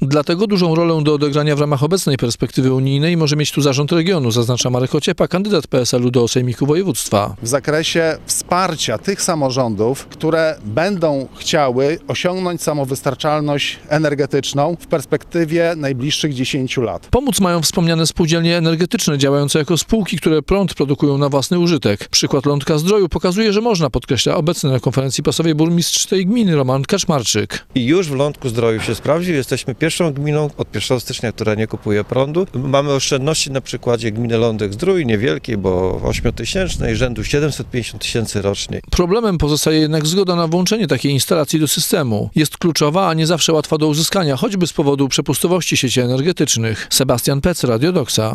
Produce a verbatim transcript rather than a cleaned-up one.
Dlatego dużą rolę do odegrania w ramach obecnej perspektywy unijnej może mieć tu zarząd regionu, zaznacza Marek Ociepa, kandydat P S L u do Sejmiku Województwa. W zakresie wsparcia tych samorządów, które będą chciały osiągnąć samowystarczalność energetyczną w perspektywie najbliższych dziesięciu lat. Pomóc mają wspomniane spółdzielnie energetyczne działające jako spółki, które prąd produkują na własny użytek. Przykład Lądka-Zdroju pokazuje, że można, podkreśla obecny na konferencji prasowej burmistrz tej gminy Roman Kaczmarczyk. I już w Lądku-Zdroju się sprawdził. Jesteśmy pierwszą gminą od pierwszego stycznia, która nie kupuje prądu. Mamy oszczędności na przykładzie gminy Lądek-Zdrój, niewielkiej, bo ośmiotysięcznej, rzędu siedemset pięćdziesiąt tysięcy rocznie. Problemem pozostaje jednak zgoda na włączenie takiej instalacji do systemu. Jest kluczowa, a nie zawsze łatwa do uzyskania, choćby z powodu przepustowości sieci energetycznych. Sebastian Pec, Radio Doksa.